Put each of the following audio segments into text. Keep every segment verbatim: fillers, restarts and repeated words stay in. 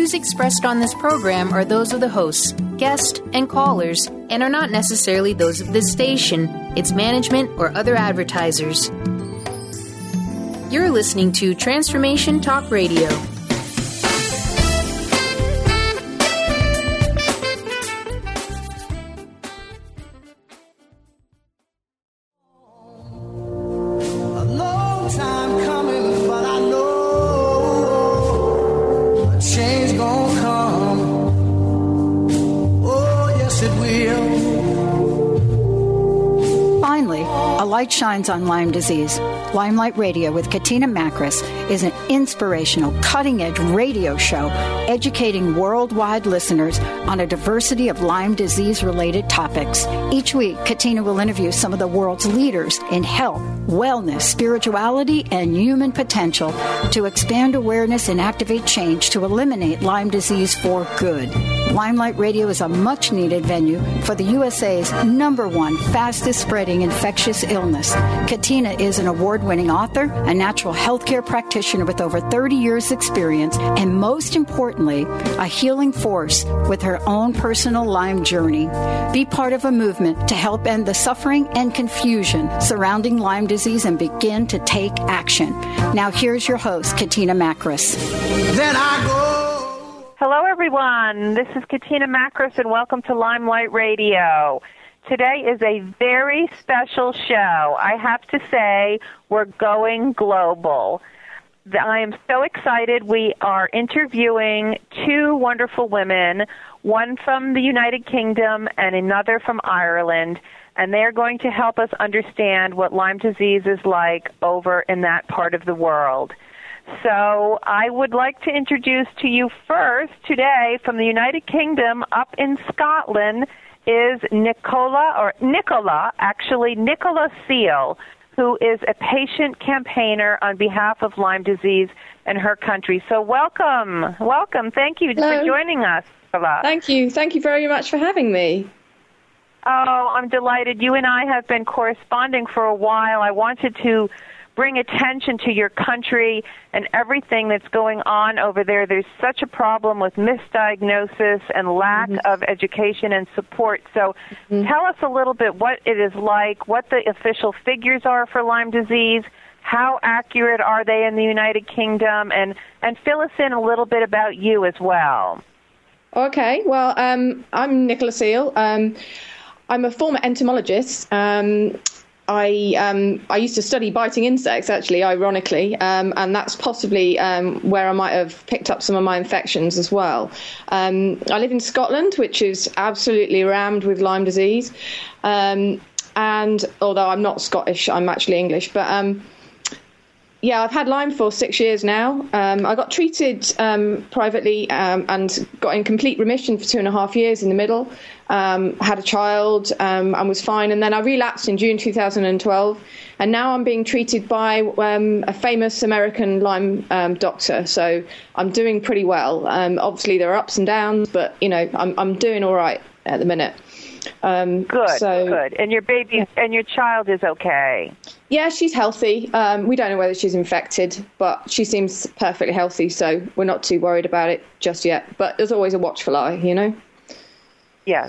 views expressed on this program are those of the hosts, guests, and callers, and are not necessarily those of this station, its management, or other advertisers. You're listening to Transformation Talk Radio. Light shines on Lyme disease. Limelight Radio with Katina Makris is an inspirational, cutting-edge radio show educating worldwide listeners on a diversity of Lyme disease-related topics. Each week, Katina will interview some of the world's leaders in health, wellness, spirituality, and human potential to expand awareness and activate change to eliminate Lyme disease for good. Limelight Radio is a much-needed venue for the U S A's number one fastest-spreading infectious illness. Katina is an award-winning author, a natural healthcare practitioner with over thirty years' experience, and most importantly, a healing force with her own personal Lyme journey. Be part of a movement to help end the suffering and confusion surrounding Lyme disease and begin to take action. Now here's your host, Katina Makris. Then I go. Hello, everyone. This is Katina Makris, and welcome to Limelight Radio. Today is a very special show. I have to say, we're going global. I am so excited. We are interviewing two wonderful women, one from the United Kingdom and another from Ireland, and they're going to help us understand what Lyme disease is like over in that part of the world. So I would like to introduce to you first today from the United Kingdom up in Scotland is Nicola, or Nicola, actually Nicola Seal, who is a patient campaigner on behalf of Lyme disease in her country. So welcome, welcome. Thank you Hello. for joining us, Nicola. Thank you. Thank you very much for having me. Oh, I'm delighted. You and I have been corresponding for a while. I wanted to bring attention to your country and everything that's going on over there. There's such a problem with misdiagnosis and lack mm-hmm. of education and support. So mm-hmm. tell us a little bit what it is like, what the official figures are for Lyme disease, how accurate are they in the United Kingdom, and, and fill us in a little bit about you as well. Okay, well, um, I'm Nicola Seal. Um, I'm a former entomologist. Um, I um, I used to study biting insects, actually, ironically, um, and that's possibly um, where I might have picked up some of my infections as well. Um, I live in Scotland, which is absolutely rammed with Lyme disease. Um, and although I'm not Scottish, I'm actually English. But um, yeah, I've had Lyme for six years now. Um, I got treated um, privately um, and got in complete remission for two and a half years in the middle. Um, had a child um, and was fine. And then I relapsed in June two thousand twelve. And now I'm being treated by um, a famous American Lyme um, doctor. So I'm doing pretty well. Um, obviously, there are ups and downs, but, you know, I'm, I'm doing all right at the minute. Um, good, so, good. And your baby yeah. and your child is okay? Yeah, she's healthy. Um, we don't know whether she's infected, but she seems perfectly healthy, so we're not too worried about it just yet. But there's always a watchful eye, you know? Yes.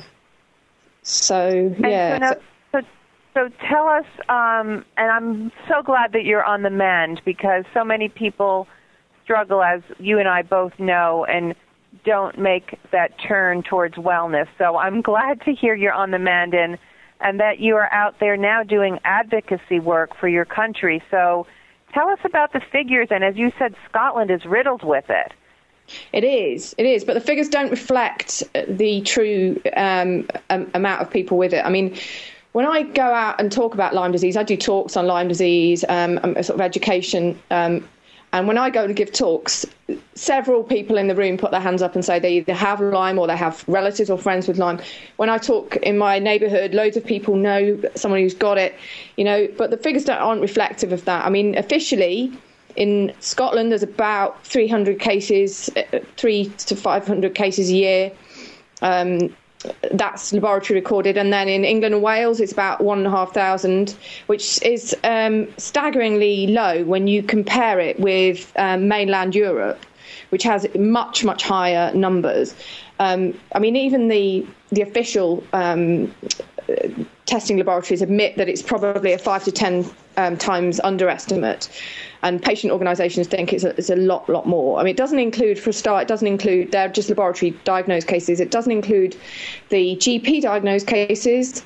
So, yeah. So, now, so, so tell us, um, and I'm so glad that you're on the mend, because so many people struggle, as you and I both know, and don't make that turn towards wellness. So I'm glad to hear you're on the mend and, and that you are out there now doing advocacy work for your country. So tell us about the figures. And as you said, Scotland is riddled with it. It is, it is. But the figures don't reflect the true um, um, amount of people with it. I mean, when I go out and talk about Lyme disease, I do talks on Lyme disease, um, sort of education. Um, and when I go to give talks, several people in the room put their hands up and say they either have Lyme or they have relatives or friends with Lyme. When I talk in my neighbourhood, loads of people know someone who's got it, you know, but the figures don't, aren't reflective of that. I mean, officially, in Scotland, there's about three hundred cases, three to five hundred cases a year. Um, that's laboratory recorded. And then in England and Wales, it's about one and a half thousand, which is um, staggeringly low when you compare it with um, mainland Europe, which has much, much higher numbers. Um, I mean, even the the official um, testing laboratories admit that it's probably a five to ten um, times underestimate, and patient organisations think it's a, it's a lot, lot more. I mean, it doesn't include, for a start, it doesn't include, they're just laboratory diagnosed cases. It doesn't include the G P diagnosed cases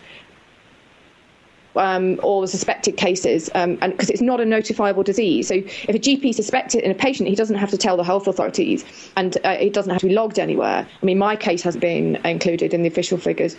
um, or the suspected cases, um, and because it's not a notifiable disease. So if a G P suspects it in a patient, he doesn't have to tell the health authorities, and uh, it doesn't have to be logged anywhere. I mean, my case has been included in the official figures.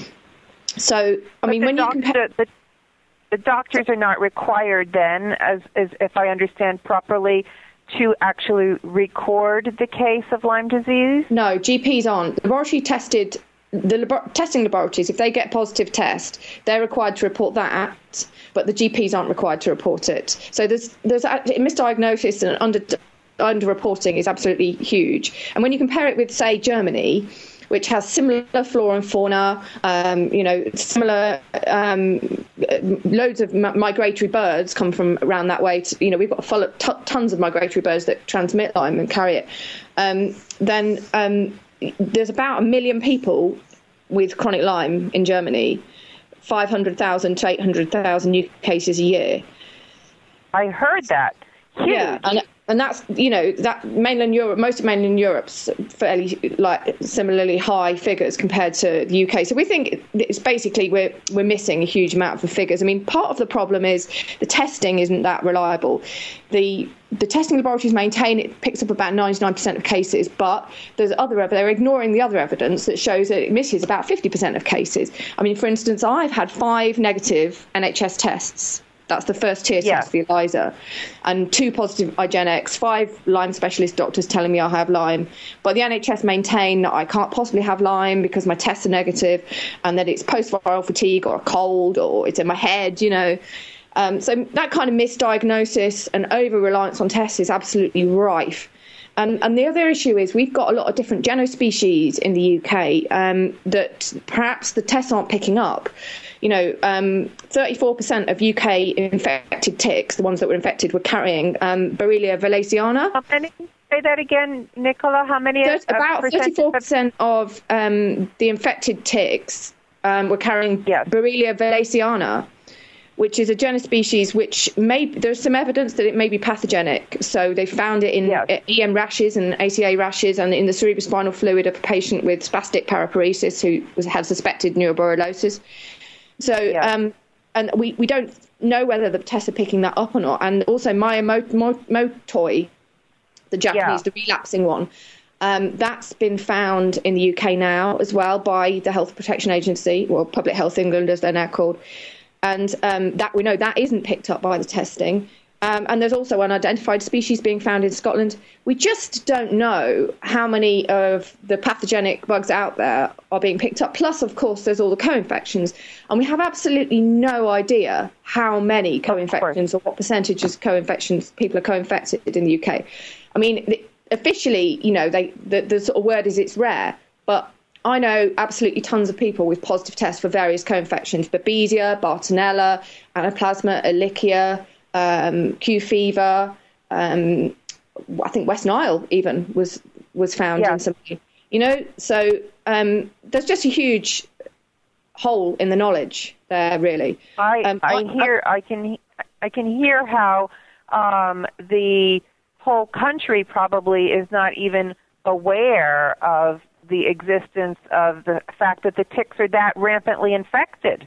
So, I but mean, when doctor, you compare... The, the doctors are not required then, as, as if I understand properly, to actually record the case of Lyme disease? No, G Ps aren't. Laboratory tested... The labo- testing laboratories, if they get a positive test, they're required to report that, but the G Ps aren't required to report it. So there's there's misdiagnosis and under underreporting is absolutely huge. And when you compare it with, say, Germany, which has similar flora and fauna, um, you know, similar um, loads of m- migratory birds come from around that way. To, you know, we've got full of t- tons of migratory birds that transmit Lyme and carry it. Um, then um, there's about a million people with chronic Lyme in Germany, five hundred thousand to eight hundred thousand new cases a year. I heard that. Huge. Yeah, and, and that's, you know, that mainland Europe, most of mainland Europe's fairly like similarly high figures compared to the U K. So we think it's basically we're we're missing a huge amount of the figures. I mean, part of the problem is the testing isn't that reliable. The the testing laboratories maintain it picks up about ninety-nine percent of cases, but there's other they're ignoring the other evidence that shows that it misses about fifty percent of cases. I mean, for instance, I've had five negative N H S tests. That's the first tier yeah. test for ELISA, and two positive IGeneX, five Lyme specialist doctors telling me I have Lyme. But the N H S maintain that I can't possibly have Lyme because my tests are negative, and that it's post-viral fatigue or a cold or it's in my head, you know. Um, so that kind of misdiagnosis and over-reliance on tests is absolutely rife. And, and the other issue is we've got a lot of different genospecies in the U K um, that perhaps the tests aren't picking up. You know, um, thirty-four percent of U K infected ticks, the ones that were infected, were carrying um, Borrelia valaceana. How many? Say that again, Nicola. How many? There's about thirty-four percent of um, the infected ticks um, were carrying yes. Borrelia valaceana, which is a genus species which may, there's some evidence that it may be pathogenic. So they found it in yes. E M rashes and A C A rashes and in the cerebrospinal fluid of a patient with spastic paraparesis who was, had suspected neuroborreliosis. So, yes. um, and we, we don't know whether the tests are picking that up or not. And also myomotoi, the Japanese, yeah. the relapsing one, um, that's been found in the U K now as well by the Health Protection Agency, or Public Health England as they're now called. And um, that we know that isn't picked up by the testing. Um, and there's also unidentified species being found in Scotland. We just don't know how many of the pathogenic bugs out there are being picked up. Plus, of course, there's all the co-infections. And we have absolutely no idea how many co-infections or what percentages of co-infections people are co-infected in the U K. I mean, the, officially, you know, they, the, the sort of word is it's rare, but I know absolutely tons of people with positive tests for various co-infections: Babesia, Bartonella, Anaplasma, Ehrlichia, um, Q fever. Um, I think West Nile even was was found yeah. in some. You know, so um, there's just a huge hole in the knowledge there, really. I um, I, I hear I, I can I can hear how um, the whole country probably is not even aware of the existence of the fact that the ticks are that rampantly infected.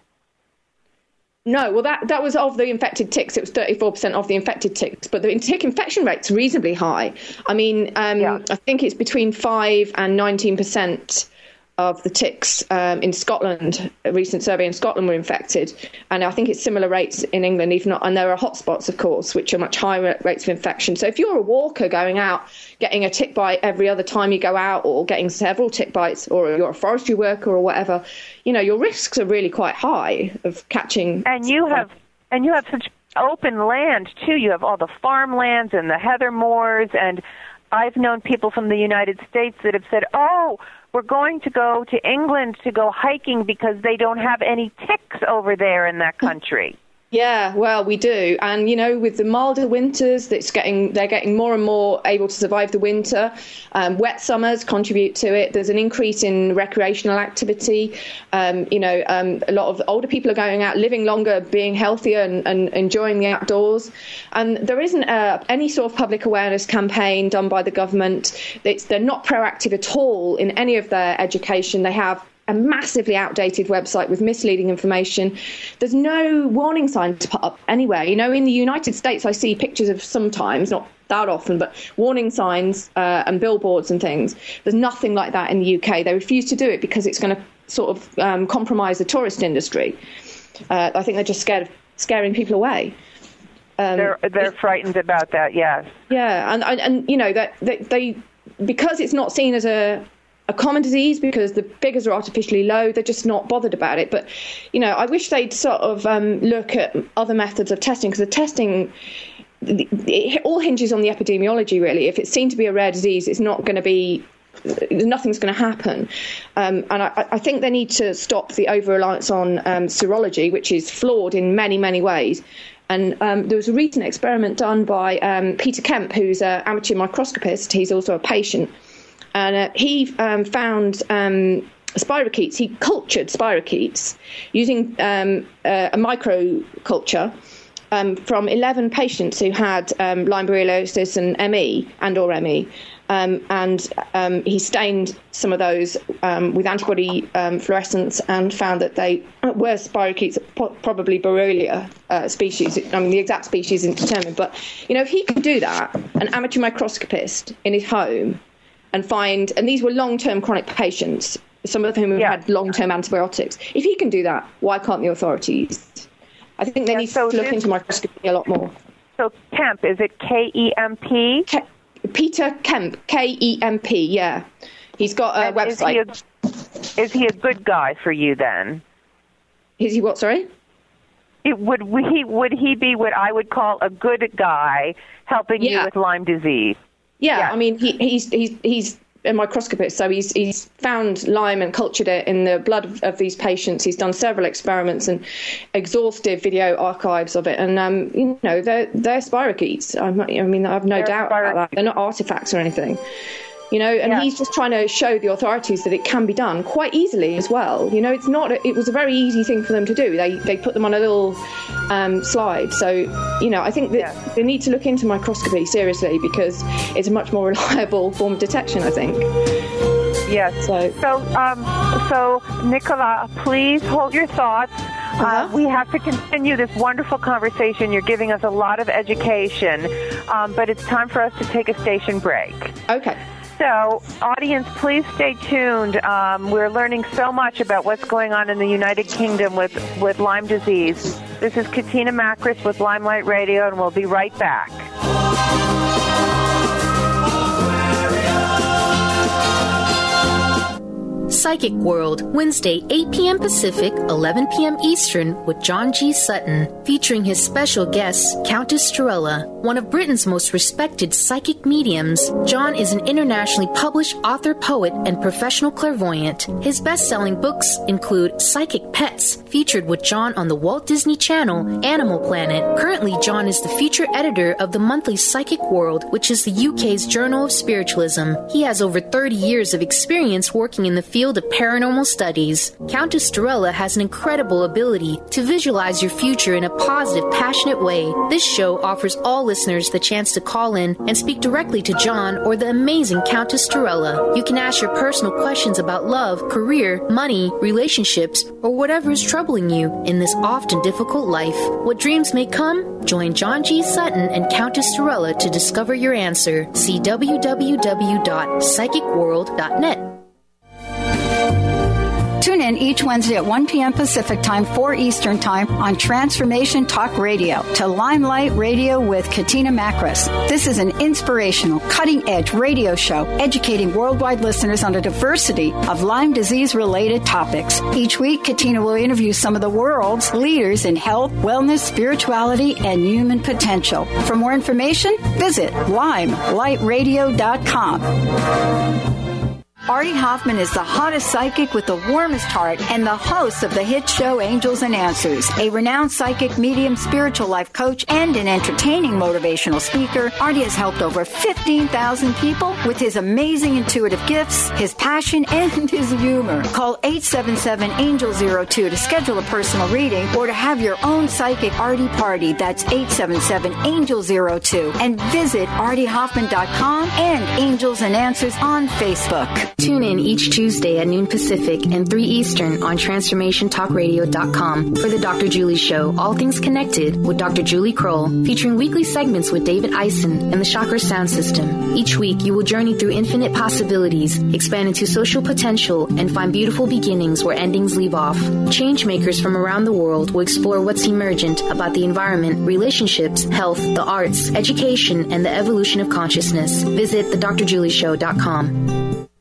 No, well, that, that was of the infected ticks. It was thirty-four percent of the infected ticks, but the tick infection rate's reasonably high. I mean, um, yeah. I think it's between five and nineteen percent of the ticks um, in Scotland. A recent survey in Scotland were infected, and I think it's similar rates in England, even not. And there are hotspots, of course, which are much higher rates of infection. So if you're a walker going out, getting a tick bite every other time you go out, or getting several tick bites, or you're a forestry worker or whatever, you know, your risks are really quite high of catching. And you have, and you have such open land too. You have all the farmlands and the heather moors, and I've known people from the United States that have said, oh, we're going to go to England to go hiking because they don't have any ticks over there in that country. Yeah, well, we do. And, you know, with the milder winters, that's getting they're getting more and more able to survive the winter. Um, wet summers contribute to it. There's an increase in recreational activity. Um, you know, um, a lot of older people are going out, living longer, being healthier and, and enjoying the outdoors. And there isn't uh, any sort of public awareness campaign done by the government. It's, they're not proactive at all in any of their education. They have a massively outdated website with misleading information. There's no warning signs put up anywhere. You know, in the United States, I see pictures of sometimes, not that often, but warning signs uh, and billboards and things. There's nothing like that in the U K. They refuse to do it because it's going to sort of um, compromise the tourist industry. Uh, I think they're just scared of scaring people away. Um, they're they're frightened about that, yes. Yeah, and and, and you know that they, they because it's not seen as a a common disease, because the figures are artificially low, they're just not bothered about it. But, you know, I wish they'd sort of um, look at other methods of testing, because the testing, it all hinges on the epidemiology, really. If it's seen to be a rare disease, it's not going to be, nothing's going to happen. Um, and I, I think they need to stop the over-reliance on um, serology, which is flawed in many, many ways. And um, there was a recent experiment done by um, Peter Kemp, who's an amateur microscopist. He's also a patient. And uh, he um, found um, spirochetes. He cultured spirochetes using um, uh, a microculture um, from eleven patients who had um, Lyme borreliosis and M E and or M E. Um, and um, he stained some of those um, with antibody um, fluorescence and found that they were spirochetes, probably Borrelia uh, species. I mean, the exact species isn't determined. But, you know, if he can do that, an amateur microscopist in his home, and find, and these were long-term chronic patients, some of whom have yeah. had long-term antibiotics. If he can do that, why can't the authorities? I think they yeah, need so to look into microscopy a lot more. So Kemp, is it K E M P? Ke- Peter Kemp, K E M P, yeah. He's got a and website. Is he a, is he a good guy for you then? Is he what, sorry? It, would, he, would he be what I would call a good guy helping yeah. you with Lyme disease? Yeah, yeah, I mean, he, he's he's he's a microscopist, so he's he's found Lyme and cultured it in the blood of, of these patients. He's done several experiments and exhaustive video archives of it, and um, you know, they're they're spirochetes. I'm not, I mean, I have no they're doubt about that. They're not artifacts or anything. You know, and yeah. he's just trying to show the authorities that it can be done quite easily as well. You know, it's not, it was a very easy thing for them to do. They they put them on a little um, slide. So, you know, I think that yeah. they need to look into microscopy seriously, because it's a much more reliable form of detection, I think. Yes. So, so, um, so Nicola, please hold your thoughts. Uh-huh. Uh, we have to continue this wonderful conversation. You're giving us a lot of education, um, but it's time for us to take a station break. Okay. So, audience, please stay tuned. Um, we're learning so much about what's going on in the United Kingdom with, with Lyme disease. This is Katina Makris with Limelight Radio, and we'll be right back. Psychic World, Wednesday, eight p.m. Pacific, eleven p.m. Eastern, with John G. Sutton, featuring his special guest, Countess Torella, one of Britain's most respected psychic mediums. John is an internationally published author, poet, and professional clairvoyant. His best-selling books include Psychic Pets, featured with John on the Walt Disney Channel, Animal Planet. Currently, John is the feature editor of the monthly Psychic World, which is the U K's Journal of Spiritualism. He has over thirty years of experience working in the field of paranormal studies. Countess Torella has an incredible ability to visualize your future in a positive, passionate way. This show offers all listeners the chance to call in and speak directly to John or the amazing Countess Torella. You can ask your personal questions about love, career, money, relationships, or whatever is troubling you in this often difficult life. What dreams may come? Join John G. Sutton and Countess Torella to discover your answer. See w w w dot psychic world dot net. Tune in each Wednesday at one p.m. Pacific Time, four Eastern Time on Transformation Talk Radio to Limelight Radio with Katina Makris. This is an inspirational, cutting-edge radio show educating worldwide listeners on a diversity of Lyme disease-related topics. Each week, Katina will interview some of the world's leaders in health, wellness, spirituality, and human potential. For more information, visit limelight radio dot com. Artie Hoffman is the hottest psychic with the warmest heart and the host of the hit show Angels and Answers. A renowned psychic, medium, spiritual life coach, and an entertaining motivational speaker, Artie has helped over fifteen thousand people with his amazing intuitive gifts, his passion, and his humor. Call eight seven seven, angel zero two to schedule a personal reading or to have your own psychic Artie party. That's eight seven seven, angel zero two. And visit artie hoffman dot com and Angels and Answers on Facebook. Tune in each Tuesday at noon Pacific and three Eastern on transformation talk radio dot com for the Doctor Julie Show, All Things Connected with Doctor Julie Kroll, featuring weekly segments with David Eisen and the Chakra Sound System. Each week, you will journey through infinite possibilities, expand into social potential, and find beautiful beginnings where endings leave off. Changemakers from around the world will explore what's emergent about the environment, relationships, health, the arts, education, and the evolution of consciousness. Visit the dr julie show dot com.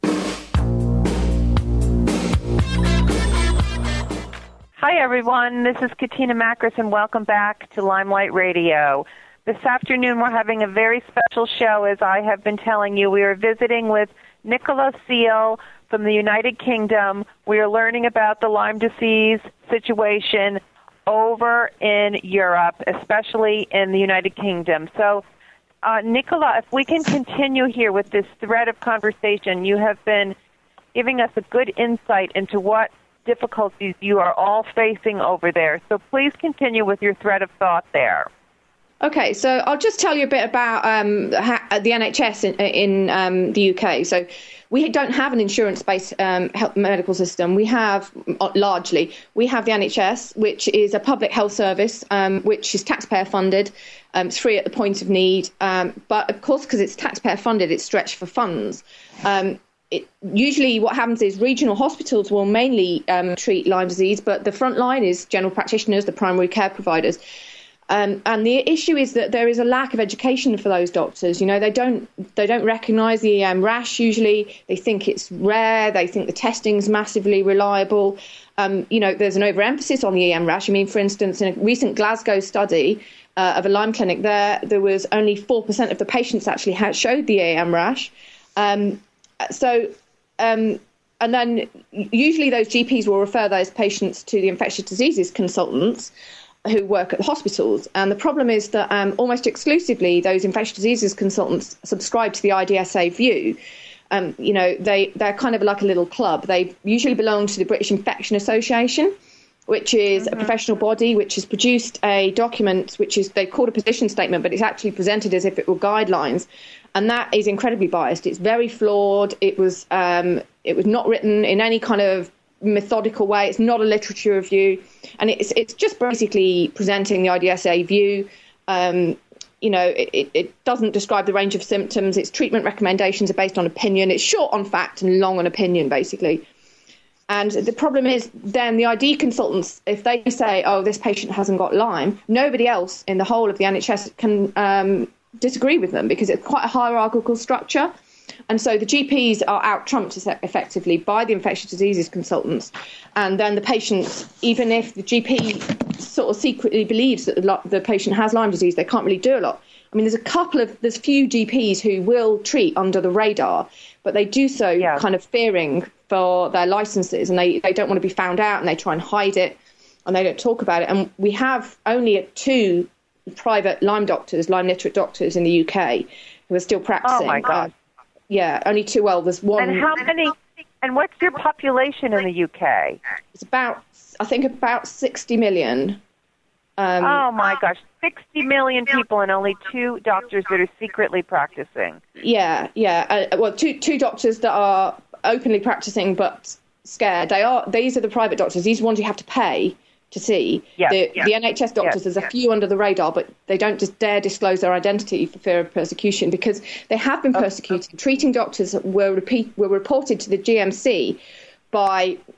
Hi, everyone. This is Katina Makris, and welcome back to Limelight Radio. This afternoon, we're having a very special show, as I have been telling you. We are visiting with Nicola Seal from the United Kingdom. We are learning about the Lyme disease situation over in Europe, especially in the United Kingdom. So, uh, Nicola, if we can continue here with this thread of conversation, you have been giving us a good insight into what difficulties you are all facing over there. So please continue with your thread of thought there. Okay, so I'll just tell you a bit about um, the N H S in, in um, the U K. So we don't have an insurance-based um, health medical system. We have, largely, we have the N H S, which is a public health service, um, which is taxpayer-funded. Um, it's free at the point of need. Um, but, of course, because it's taxpayer-funded, it's stretched for funds. Um, It, usually what happens is regional hospitals will mainly um, treat Lyme disease, but the front line is general practitioners, the primary care providers. Um, and the issue is that there is a lack of education for those doctors. You know, they don't they don't recognise the E A M rash usually. They think it's rare. They think the testing's massively reliable. Um, you know, there's an overemphasis on the E A M rash. I mean, for instance, in a recent Glasgow study uh, of a Lyme clinic, there there was only four percent of the patients actually had showed the E A M rash. Um, So, um, and then usually those G Ps will refer those patients to the infectious diseases consultants who work at the hospitals. And the problem is that um, almost exclusively those infectious diseases consultants subscribe to the I D S A view. Um, you know, they, they're kind of like a little club. They usually belong to the British Infection Association, which is mm-hmm. a professional body which has produced a document which is, they call it a position statement, but it's actually presented as if it were guidelines. And that is incredibly biased. It's very flawed. It was um, it was not written in any kind of methodical way. It's not a literature review, and it's it's just basically presenting the I D S A view. Um, you know, it, it doesn't describe the range of symptoms. Its treatment recommendations are based on opinion. It's short on fact and long on opinion, basically. And the problem is then the I D consultants, if they say, oh, this patient hasn't got Lyme, nobody else in the whole of the N H S can um, disagree with them because it's quite a hierarchical structure. And so the G Ps are out-trumped effectively by the infectious diseases consultants. And then the patient, even if the G P sort of secretly believes that the, the patient has Lyme disease, they can't really do a lot. I mean, there's a couple of, there's few G Ps who will treat under the radar, but they do so yeah. kind of fearing for their licenses, and they, they don't want to be found out, and they try and hide it, and they don't talk about it. And we have only two private Lyme doctors, Lyme literate doctors in the U K who are still practicing. Oh, my God. Uh, yeah, only two. Well, there's one. And how many, and what's your population in the U K? It's about, I think, about sixty million. Um, oh, my gosh. sixty million people and only two doctors that are secretly practicing. Yeah, yeah. Uh, well, two two doctors that are openly practicing but scared. They are. These are the private doctors. These ones you have to pay to see. Yes, the, yes, the N H S doctors, yes, there's a yes. few under the radar, but they don't just dare disclose their identity for fear of persecution because they have been persecuted. Okay. Treating doctors were repeat, were reported to the G M C by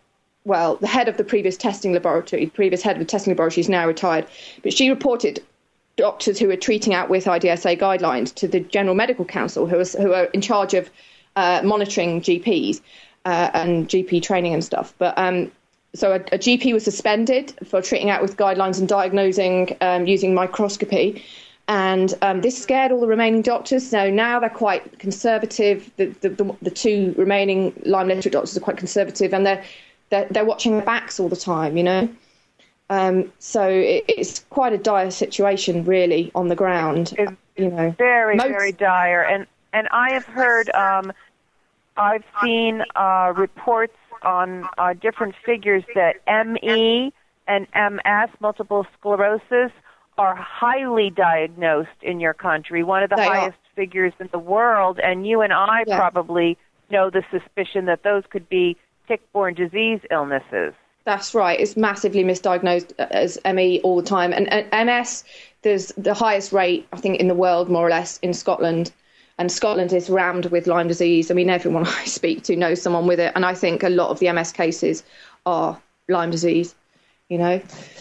well, the head of the previous testing laboratory, the previous head of the testing laboratory is now retired, but she reported doctors who were treating out with I D S A guidelines to the General Medical Council, who are, who are in charge of uh, monitoring G Ps uh, and G P training and stuff. But um, so a, a G P was suspended for treating out with guidelines and diagnosing um, using microscopy. And um, this scared all the remaining doctors. So now they're quite conservative. The, the, the, the two remaining Lyme literate doctors are quite conservative, and they're, they're, they're watching their backs all the time, you know. Um, so it, it's quite a dire situation, really, on the ground. It's you know, very, most... very dire. And and I have heard, um, I've seen uh, reports on uh, different figures that M E and M S, multiple sclerosis, are highly diagnosed in your country, one of the they highest are. figures in the world. And you and I yeah. probably know the suspicion that those could be tick-borne disease illnesses. That's right. It's massively misdiagnosed as M E all the time. And, and M S, there's the highest rate, I think, in the world, more or less, in Scotland. And Scotland is rammed with Lyme disease. I mean, everyone I speak to knows someone with it. And I think a lot of the M S cases are Lyme disease, you know.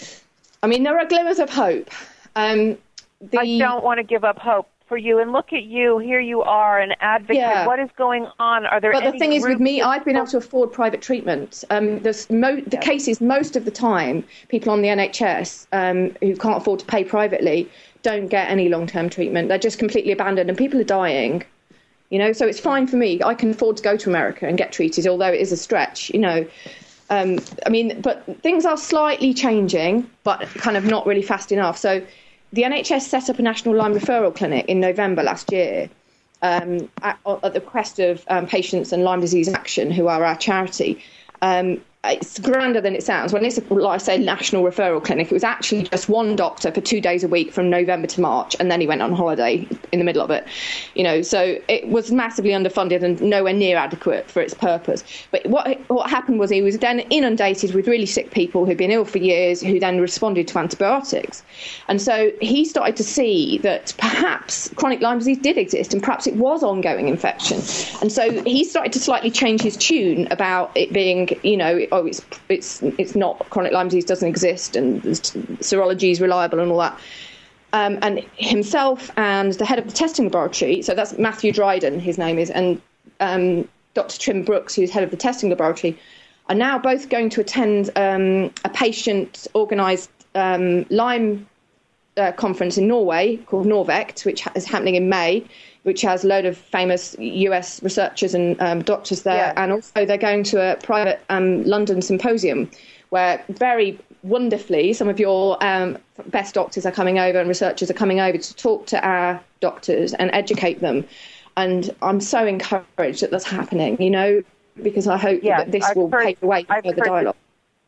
I mean, there are glimmers of hope. Um, the... I don't want to give up hope for you. And look at you. Here you are, an advocate. Yeah. What is going on? Are there But any the thing is, with me, of... I've been able to afford private treatment. Um, there's mo- the yes. cases, most of the time, people on the N H S um, who can't afford to pay privately don't get any long-term treatment. They're just completely abandoned, and people are dying. You know, so it's fine for me. I can afford to go to America and get treated, although it is a stretch, you know. Um, I mean, but things are slightly changing, but kind of not really fast enough. So the N H S set up a national Lyme referral clinic in November last year um, at, at the request of um, Patients and Lyme Disease Action, who are our charity. Um, it's grander than it sounds. When it's, a, like I say, national referral clinic, it was actually just one doctor for two days a week from November to March, and then he went on holiday in the middle of it. You know, so it was massively underfunded and nowhere near adequate for its purpose. But what what happened was he was then inundated with really sick people who'd been ill for years, who then responded to antibiotics. And so he started to see that perhaps chronic Lyme disease did exist, and perhaps it was ongoing infection. And so he started to slightly change his tune about it being, you know, oh, it's it's it's not, chronic Lyme disease doesn't exist, and serology is reliable and all that. Um, and himself and the head of the testing laboratory, so that's Matthew Dryden, his name is, and um, Doctor Trim Brooks, who's head of the testing laboratory, are now both going to attend um, a patient-organised um, Lyme uh, conference in Norway called Norvect, which is happening in May, which has a load of famous U S researchers and um, doctors there. Yeah. And also they're going to a private um, London symposium where very wonderfully some of your um, best doctors are coming over and researchers are coming over to talk to our doctors and educate them. And I'm so encouraged that that's happening, you know, because I hope yes, that this I've will heard, pave the way for the dialogue.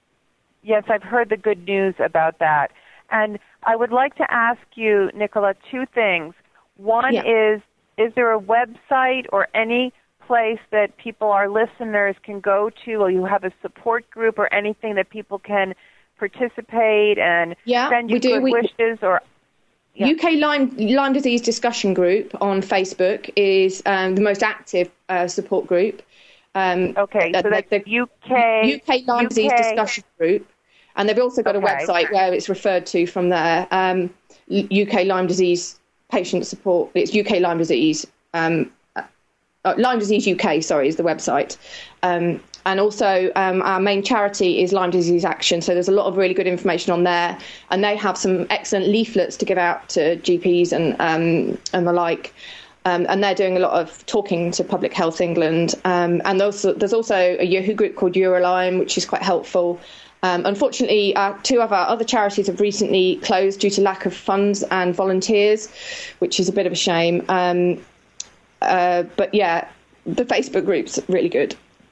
The, yes, I've heard the good news about that. And I would like to ask you, Nicola, two things. One yeah. is, is there a website or any place that people, our listeners, can go to, or you have a support group or anything that people can participate and yeah, send you we do. good we, wishes? Or yeah. U K Lyme, Lyme Disease Discussion Group on Facebook is um, the most active uh, support group. Um, okay, so uh, that's the, U K... U K Lyme U K, Disease Discussion Group. And they've also got okay. a website where it's referred to from there, um, U K Lyme Disease Patient Support. It's U K Lyme Disease, um, uh, Lyme Disease U K, sorry, is the website. Um, and also um, our main charity is Lyme Disease Action. So there's a lot of really good information on there. And they have some excellent leaflets to give out to G Ps and, um, and the like. Um, and they're doing a lot of talking to Public Health England. Um, and there's also, there's also a Yahoo group called Eurolyme, which is quite helpful. Um, unfortunately, uh, two of our other charities have recently closed due to lack of funds and volunteers, which is a bit of a shame. Um, uh, but yeah, the Facebook group's really good.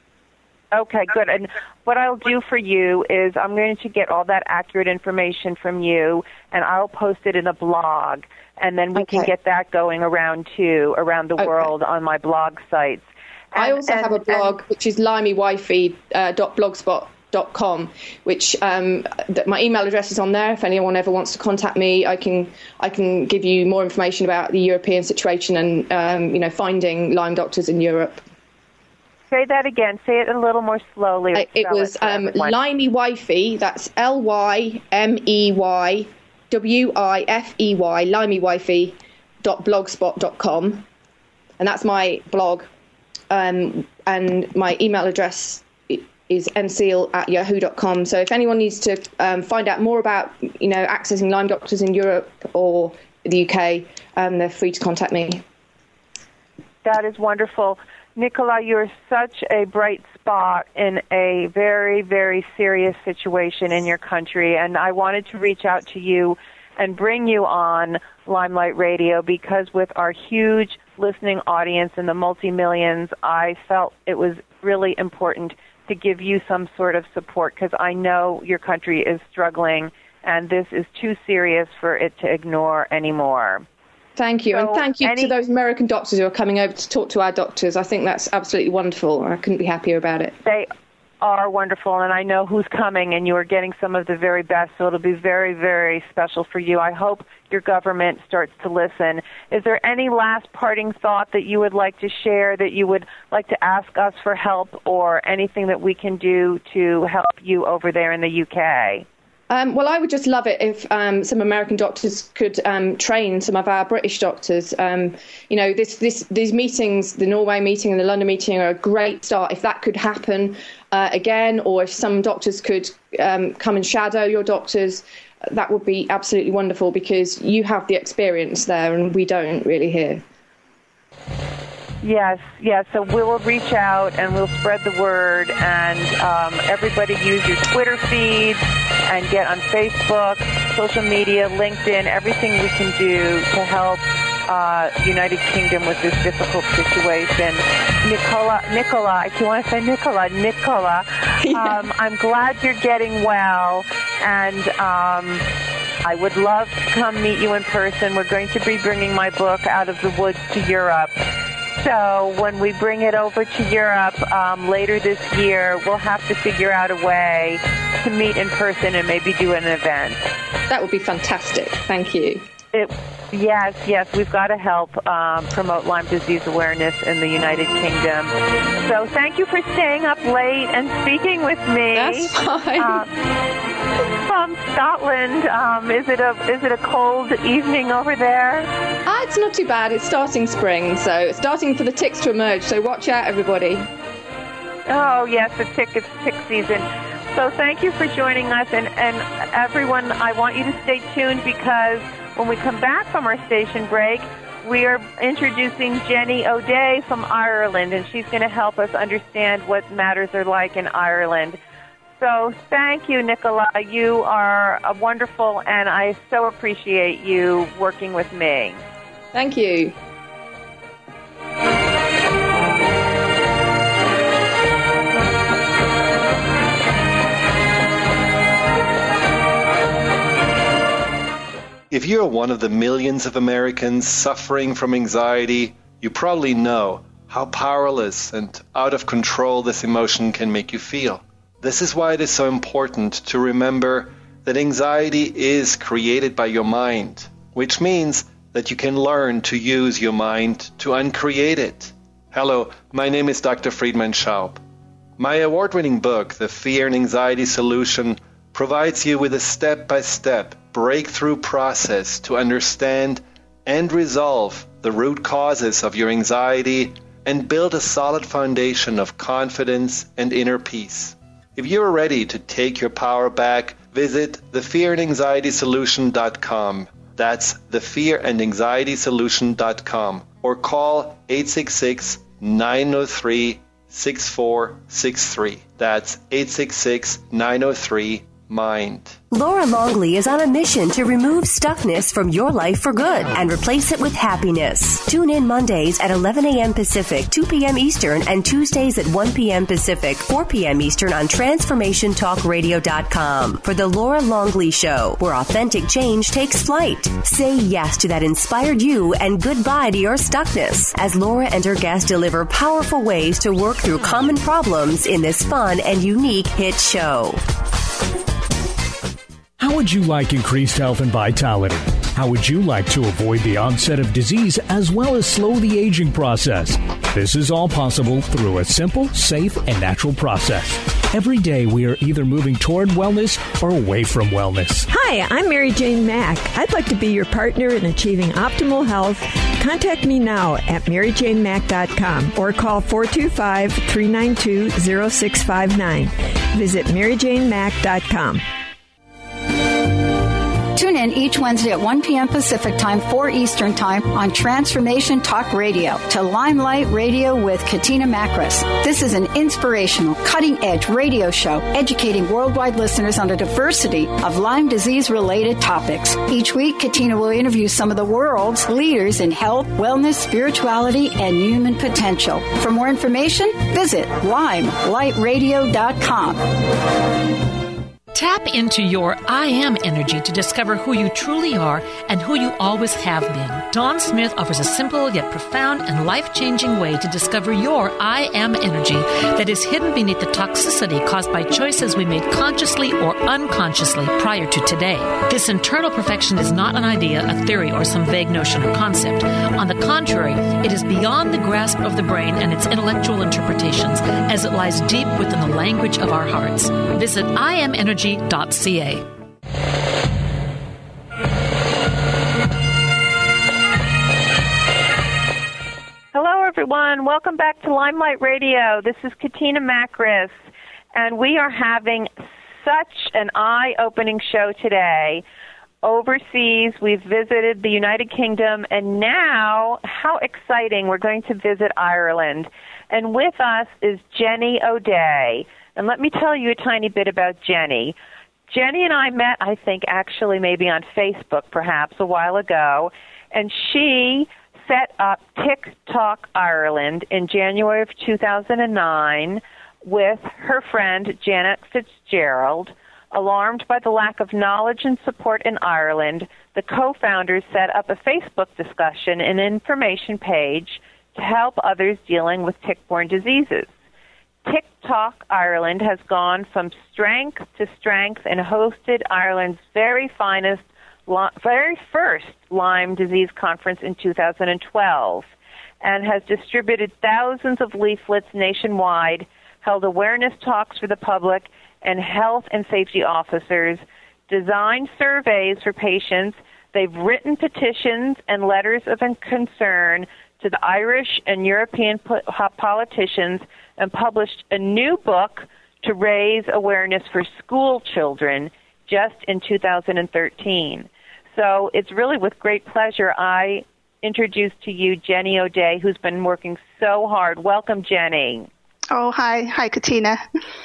Okay, good. And what I'll do for you is I'm going to get all that accurate information from you, and I'll post it in a blog, and then we okay. can get that going around, too, around the okay. world on my blog sites. And, I also and, have a blog, and, which is limey-wifey dot blogspot dot com, which um, th- my email address is on there. If anyone ever wants to contact me, I can I can give you more information about the European situation and um, you know, finding Lyme doctors in Europe. say that again. Say it a little more slowly. Uh, it was um, Limey Wifey. That's L Y M E Y W I F E Y, Limey Wifey dot blogspot dot com. And that's my blog. Um, and my email address is nseal at yahoo dot com. So if anyone needs to um, find out more about, you know, accessing Lyme doctors in Europe or the U K, um, they're free to contact me. That is wonderful. Nicola, you're such a bright spot in a very, very serious situation in your country, and I wanted to reach out to you and bring you on Limelight Radio because with our huge listening audience in the multi-millions, I felt it was really important to give you some sort of support because I know your country is struggling, and this is too serious for it to ignore anymore. Thank you, so and thank you any, to those American doctors who are coming over to talk to our doctors. I think that's absolutely wonderful. I couldn't be happier about it. They are wonderful, and I know who's coming, and you are getting some of the very best, so it'll be very, very special for you. I hope your government starts to listen. Is there any last parting thought that you would like to share, that you would like to ask us for help, or anything that we can do to help you over there in the U K? Um, well, I would just love it if um, some American doctors could um, train some of our British doctors. Um, you know, this, this, these meetings, the Norway meeting and the London meeting, are a great start. If that could happen uh, again, or if some doctors could um, come and shadow your doctors, that would be absolutely wonderful because you have the experience there and we don't really here. Yes, yes. So we'll reach out and we'll spread the word, and um, everybody use your Twitter feeds and get on Facebook, social media, LinkedIn, everything we can do to help uh, United Kingdom with this difficult situation. Nicola, Nicola, I keep want to say Nicola, Nicola. Yeah. Um, I'm glad you're getting well, and um, I would love to come meet you in person. We're going to be bringing my book Out of the Woods to Europe. So when we bring it over to Europe um, later this year, we'll have to figure out a way to meet in person and maybe do an event. That would be fantastic. Thank you. It, yes, yes, we've got to help um, promote Lyme disease awareness in the United Kingdom. So thank you for staying up late and speaking with me. That's fine. Um, from Scotland, um, is it a is it a cold evening over there? Ah, it's not too bad. It's starting spring, so it's starting for the ticks to emerge. So watch out, everybody. Oh yes, the tick it's tick season. So thank you for joining us, and and everyone, I want you to stay tuned because when we come back from our station break, we are introducing Jenny O'Day from Ireland, and she's going to help us understand what matters are like in Ireland. So thank you, Nicola. You are uh, wonderful, and I so appreciate you working with me. Thank you. If you're one of the millions of Americans suffering from anxiety, you probably know how powerless and out of control this emotion can make you feel. This is why it is so important to remember that anxiety is created by your mind, which means that you can learn to use your mind to uncreate it. Hello, my name is Doctor Friedemann Schaub. My award-winning book, The Fear and Anxiety Solution, provides you with a step-by-step breakthrough process to understand and resolve the root causes of your anxiety and build a solid foundation of confidence and inner peace. If you're ready to take your power back, visit the fear and anxiety solution dot com. That's the fear and anxiety solution dot com, or call eight six six, nine zero three, six four six three. That's eight six six, nine zero three, MIND. Laura Longley is on a mission to remove stuckness from your life for good and replace it with happiness. Tune in Mondays at eleven a.m. Pacific, two p.m. Eastern, and Tuesdays at one p.m. Pacific, four p.m. Eastern on transformation talk radio dot com for The Laura Longley Show, where authentic change takes flight. Say yes to that inspired you and goodbye to your stuckness as Laura and her guests deliver powerful ways to work through common problems in this fun and unique hit show. How would you like increased health and vitality? How would you like to avoid the onset of disease as well as slow the aging process? This is all possible through a simple, safe, and natural process. Every day we are either moving toward wellness or away from wellness. Hi, I'm Mary Jane Mack. I'd like to be your partner in achieving optimal health. Contact me now at mary jane mack dot com or call four two five, three nine two, zero six five nine. Visit mary jane mack dot com. Tune in each Wednesday at one p.m. Pacific Time, four Eastern Time on Transformation Talk Radio to Limelight Radio with Katina Makris. This is an inspirational, cutting-edge radio show educating worldwide listeners on a diversity of Lyme disease-related topics. Each week, Katina will interview some of the world's leaders in health, wellness, spirituality, and human potential. For more information, visit limelight radio dot com. Tap into your I Am energy to discover who you truly are and who you always have been. Dawn Smith offers a simple yet profound and life-changing way to discover your I Am energy that is hidden beneath the toxicity caused by choices we made consciously or unconsciously prior to today. This internal perfection is not an idea, a theory, or some vague notion or concept. On the contrary, it is beyond the grasp of the brain and its intellectual interpretations, as it lies deep within the language of our hearts. Visit I am energy dot c a. Hello, everyone. Welcome back to Limelight Radio. This is Katina Makris, and we are having such an eye-opening show today. Overseas, we've visited the United Kingdom, and now, how exciting, we're going to visit Ireland. And with us is Jenny O'Day. And let me tell you a tiny bit about Jenny. Jenny and I met, I think, actually maybe on Facebook perhaps a while ago, and she set up TikTok Ireland in January of two thousand nine with her friend Janet Fitzgerald. Alarmed by the lack of knowledge and support in Ireland, the co-founders set up a Facebook discussion and information page to help others dealing with tick-borne diseases. TikTok Ireland has gone from strength to strength and hosted Ireland's very finest, very first Lyme disease conference in two thousand twelve and has distributed thousands of leaflets nationwide, held awareness talks for the public and health and safety officers, designed surveys for patients. They've written petitions and letters of concern to the Irish and European politicians and published a new book to raise awareness for school children just in two thousand thirteen. So it's really with great pleasure I introduce to you Jenny O'Day, who's been working so hard. Welcome, Jenny. Oh, hi. Hi, Katina.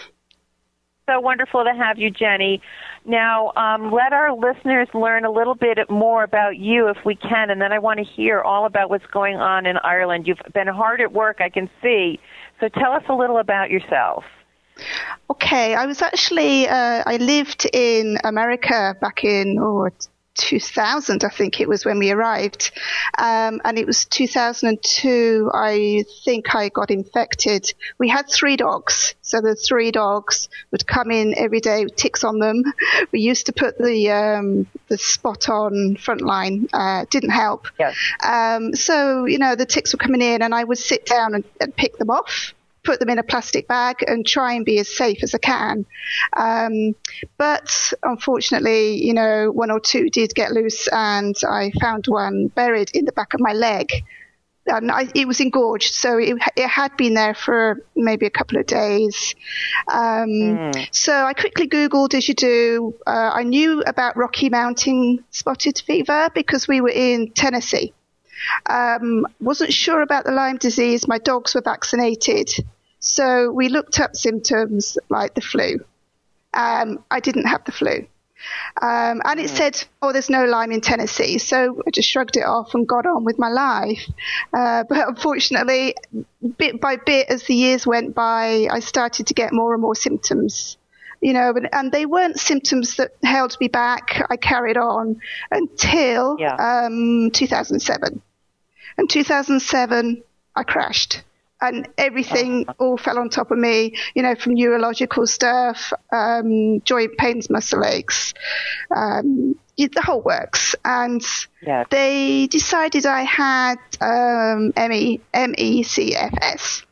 So wonderful to have you, Jenny. Now, um, let our listeners learn a little bit more about you if we can, and then I want to hear all about what's going on in Ireland. You've been hard at work, I can see. So tell us a little about yourself. Okay, I was actually, uh, I lived in America back in, oh, two thousand, I think it was when we arrived. Um, and it was two thousand two, I think I got infected. We had three dogs. So the three dogs would come in every day with ticks on them. We used to put the um, the spot on Frontline. Uh, didn't help. Yes. Um, so, you know, the ticks were coming in and I would sit down and, and pick them off, put them in a plastic bag and try and be as safe as I can. Um, but unfortunately, you know, one or two did get loose and I found one buried in the back of my leg. And I, it was engorged, so it, it had been there for maybe a couple of days. Um, mm. So I quickly Googled, as you do. Uh, I knew about Rocky Mountain spotted fever because we were in Tennessee. Um, wasn't sure about the Lyme disease. My dogs were vaccinated. So we looked up symptoms like the flu. Um, I didn't have the flu. Um, and it said, oh, there's no Lyme in Tennessee. So I just shrugged it off and got on with my life. Uh, but unfortunately, bit by bit, as the years went by, I started to get more and more symptoms. You know, and, and they weren't symptoms that held me back. I carried on until yeah. um, two thousand seven. And two thousand seven, I crashed. And everything all fell on top of me, you know, from neurological stuff, um, joint pains, muscle aches, um, the whole works. And yes. they decided I had um, M E C F S.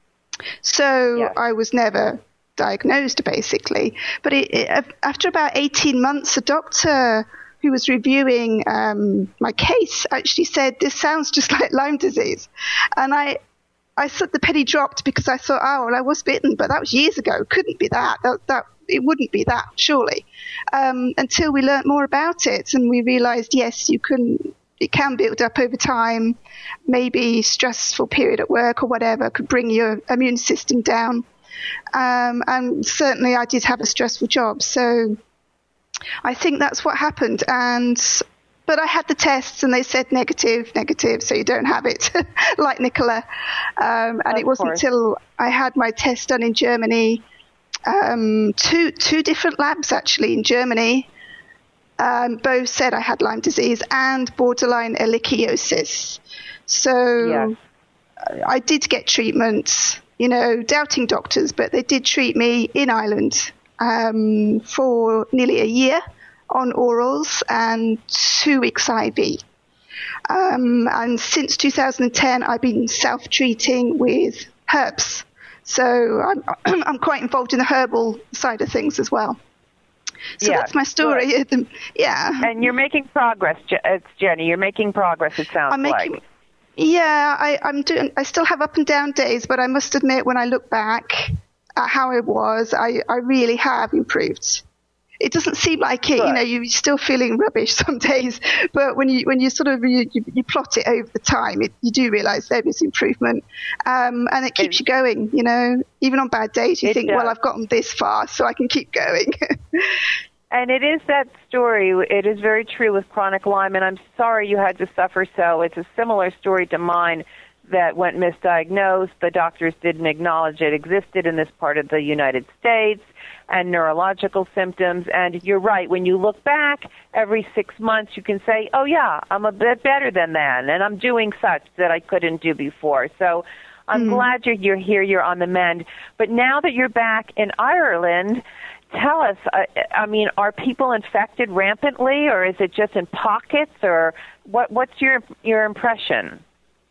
So yes. I was never diagnosed, basically. But it, it, after about eighteen months, a doctor who was reviewing um, my case actually said, this sounds just like Lyme disease. And I I thought the penny dropped, because I thought, oh, well, I was bitten, but that was years ago. Couldn't be that. That, that it wouldn't be that, surely. Um, until we learnt more about it, and we realised, yes, you can. It can build up over time. Maybe stressful period at work or whatever could bring your immune system down. Um, and certainly, I did have a stressful job, so I think that's what happened. And but I had the tests, and they said negative, negative, so you don't have it, like Nicola. Um, and of it wasn't course. until I had my test done in Germany, um, two two different labs actually in Germany, um, both said I had Lyme disease and borderline ehrlichiosis. So yes. I did get treatment, you know, doubting doctors, but they did treat me in Ireland um, for nearly a year on orals and two weeks I V. Um, and since two thousand ten, I've been self-treating with herbs. So I'm, I'm quite involved in the herbal side of things as well. So yes, that's my story. good. Yeah. And you're making progress, it's Jenny. You're making progress, it sounds I'm making, like. Yeah, I, I'm doing. I still have up and down days, but I must admit, when I look back at how I was, I, I really have improved. It doesn't seem like it, Good. you know, you're still feeling rubbish some days, but when you when you sort of you, you, you plot it over the time, it, you do realise there is improvement, um, and it keeps it, you going. You know, even on bad days, you think, does. well, I've gotten this far, so I can keep going. And it is that story. It is very true with chronic Lyme, and I'm sorry you had to suffer so. It's a similar story to mine that went misdiagnosed. The doctors didn't acknowledge it existed in this part of the United States, and neurological symptoms. And you're right, when you look back every six months, you can say, oh, yeah, I'm a bit better than that, and I'm doing such that I couldn't do before. So I'm mm. glad you're, you're here, you're on the mend. But now that you're back in Ireland, tell us, uh, I mean, are people infected rampantly, or is it just in pockets, or what? what's your your impression?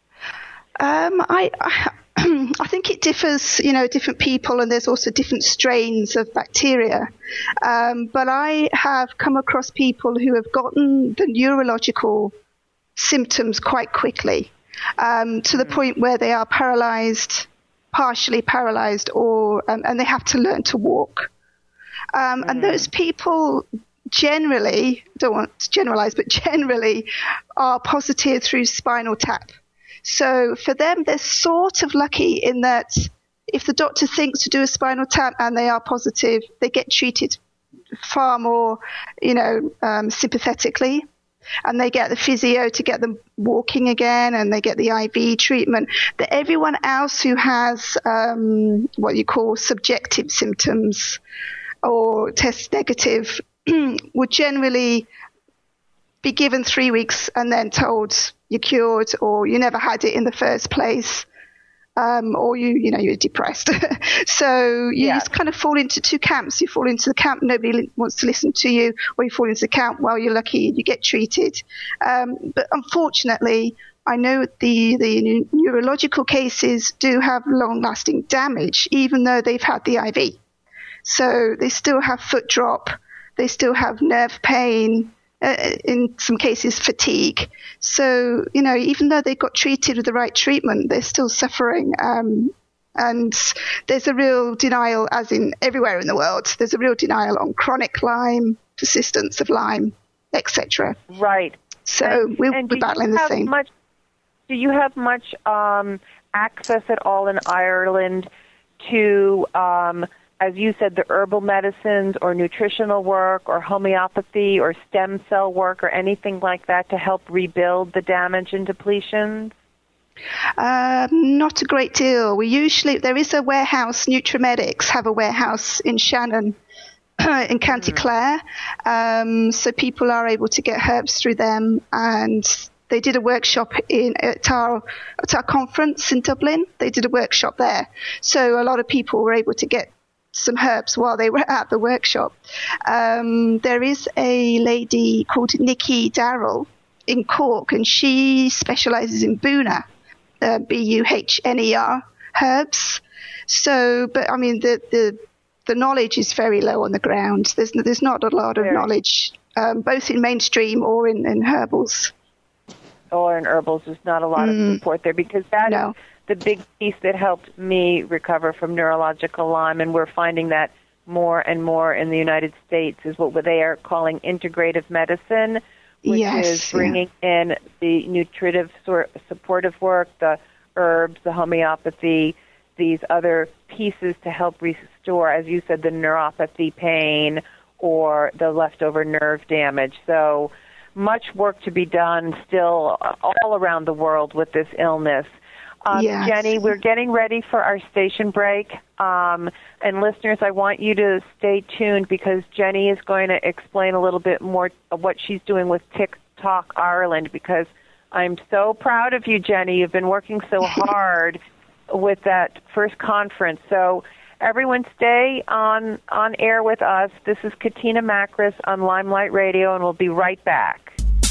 Um, I, I I think it differs, you know, different people, and there's also different strains of bacteria. Um, but I have come across people who have gotten the neurological symptoms quite quickly, um, to the point where they are paralyzed, partially paralyzed, or um, and they have to learn to walk. Um, and those people generally, don't want to generalize, but generally are positive through spinal tap. So for them, they're sort of lucky in that if the doctor thinks to do a spinal tap and they are positive, they get treated far more, you know, um, sympathetically. And they get the physio to get them walking again, and they get the I V treatment. That everyone else who has um, what you call subjective symptoms or test negative would generally be given three weeks and then told you're cured, or you never had it in the first place, um, or you, you know, you're depressed. So you yeah. just kind of fall into two camps. You fall into the camp nobody li- wants to listen to you, or you fall into the camp, well, you're lucky and you get treated. Um, but unfortunately, I know the, the neurological cases do have long-lasting damage, even though they've had the I V. So they still have foot drop, they still have nerve pain, uh, in some cases fatigue. So, you know, even though they got treated with the right treatment, they're still suffering. Um, and there's a real denial, as in everywhere in the world, there's a real denial on chronic Lyme, persistence of Lyme, et cetera. Right. So and, we're, and we're battling the same. Much, do you have much um, access at all in Ireland to um, as you said, the herbal medicines or nutritional work or homeopathy or stem cell work or anything like that to help rebuild the damage and depletions? Um, not a great deal. We usually, there is a warehouse, Nutrimedics have a warehouse in Shannon, in County mm. Clare. Um, so people are able to get herbs through them, and they did a workshop in at our, at our conference in Dublin. They did a workshop there. So a lot of people were able to get some herbs while they were at the workshop. Um, there is a lady called Nikki Darrell in Cork, and she specializes in Buna, uh, B U H N E R, herbs. So, but I mean, the, the, the knowledge is very low on the ground. There's, there's not a lot of yeah. knowledge, um, both in mainstream or in, in herbals. Or in herbals, there's not a lot mm. of support there, because that no. is the big piece that helped me recover from neurological Lyme, and we're finding that more and more in the United States, is what they are calling integrative medicine, which yes, is bringing yeah. in the nutritive sort supportive work, the herbs, the homeopathy, these other pieces to help restore, as you said, the neuropathy pain or the leftover nerve damage. So much work to be done still all around the world with this illness. Um, yes. Jenny, we're getting ready for our station break. Um, and listeners, I want you to stay tuned, because Jenny is going to explain a little bit more of what she's doing with TikTok Ireland, because I'm so proud of you, Jenny. You've been working so hard with that first conference. So everyone stay on, on air with us. This is Katina Makris on Limelight Radio, and we'll be right back.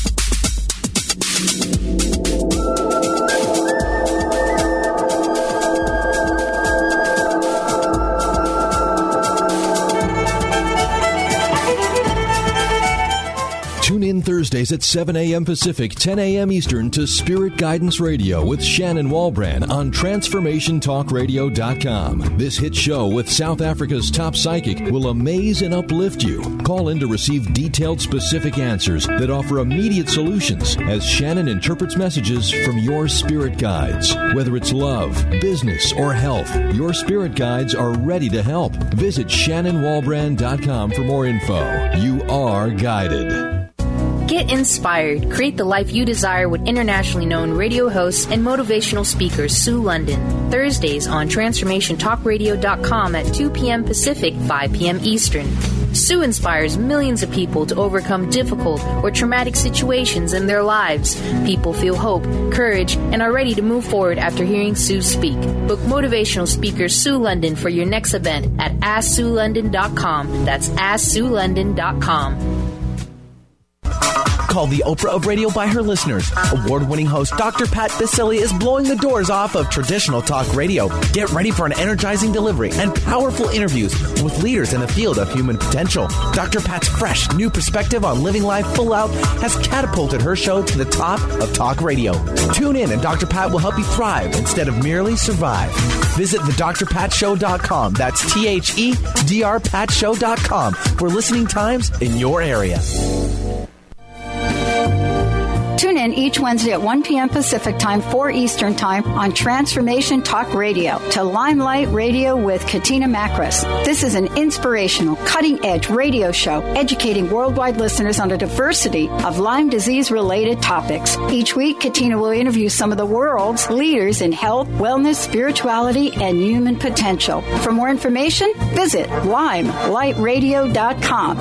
Tune in Thursdays at seven a.m. Pacific, ten a.m. Eastern to Spirit Guidance Radio with Shannon Walbrand on transformation talk radio dot com. This hit show with South Africa's top psychic will amaze and uplift you. Call in to receive detailed, specific answers that offer immediate solutions as Shannon interprets messages from your spirit guides. Whether it's love, business, or health, your spirit guides are ready to help. Visit shannon walbrand dot com for more info. You are guided. Get inspired. Create the life you desire with internationally known radio host and motivational speaker Sue London. Thursdays on transformation talk radio dot com at two p.m. Pacific, five p.m. Eastern. Sue inspires millions of people to overcome difficult or traumatic situations in their lives. People feel hope, courage, and are ready to move forward after hearing Sue speak. Book motivational speaker Sue London for your next event at ask sue london dot com. That's ask sue london dot com. Called the Oprah of radio by her listeners, award-winning host Doctor Pat Baccili is blowing the doors off of traditional talk radio. Get ready for an energizing delivery and powerful interviews with leaders in the field of human potential. Doctor Pat's fresh, new perspective on living life full out has catapulted her show to the top of talk radio. Tune in and Doctor Pat will help you thrive instead of merely survive. Visit the dr pat show dot com. That's T H E D R pat show dot com for listening times in your area. Tune in each Wednesday at one p.m. Pacific Time, four Eastern Time on Transformation Talk Radio to Limelight Radio with Katina Makris. This is an inspirational, cutting-edge radio show educating worldwide listeners on a diversity of Lyme disease-related topics. Each week, Katina will interview some of the world's leaders in health, wellness, spirituality, and human potential. For more information, visit limelight radio dot com.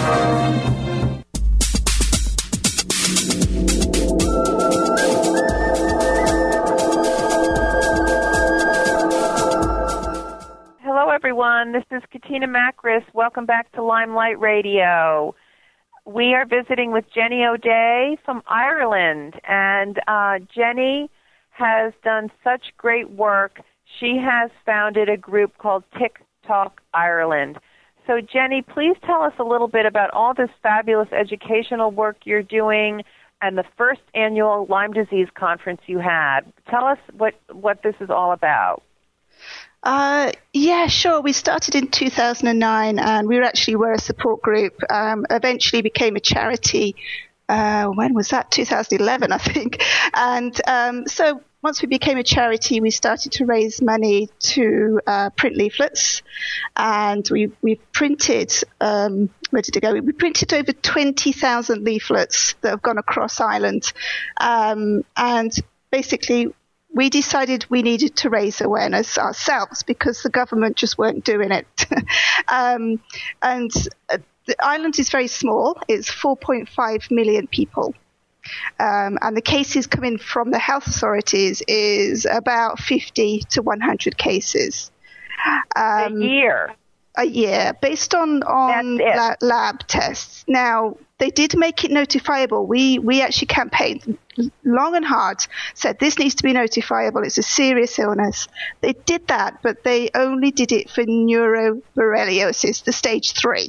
Hello, everyone. This is Katina Makris. Welcome back to Limelight Radio. We are visiting with Jenny O'Day from Ireland, and uh, Jenny has done such great work. She has founded a group called TikTok Ireland. So, Jenny, please tell us a little bit about all this fabulous educational work you're doing and the first annual Lyme disease conference you had. Tell us what, what this is all about. Uh, yeah, sure. We started in two thousand nine, and we were actually were a support group. Um, eventually became a charity. Uh, when was that? two thousand eleven, I think. And um, so once we became a charity, we started to raise money to uh, print leaflets, and we we printed. Um, where did it go? We printed over twenty thousand leaflets that have gone across Ireland, um, and basically, we decided we needed to raise awareness ourselves because the government just weren't doing it. um, and uh, the island is very small. It's four point five million people. Um, and the cases coming from the health authorities is about fifty to one hundred cases. Um, a year. a year based on on la- lab tests. Now, they did make it notifiable. We we actually campaigned long and hard, said this needs to be notifiable. It's a serious illness. They did that, but they only did it for neuroborreliosis, the stage three.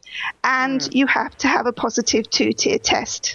And mm. you have to have a positive two-tier test.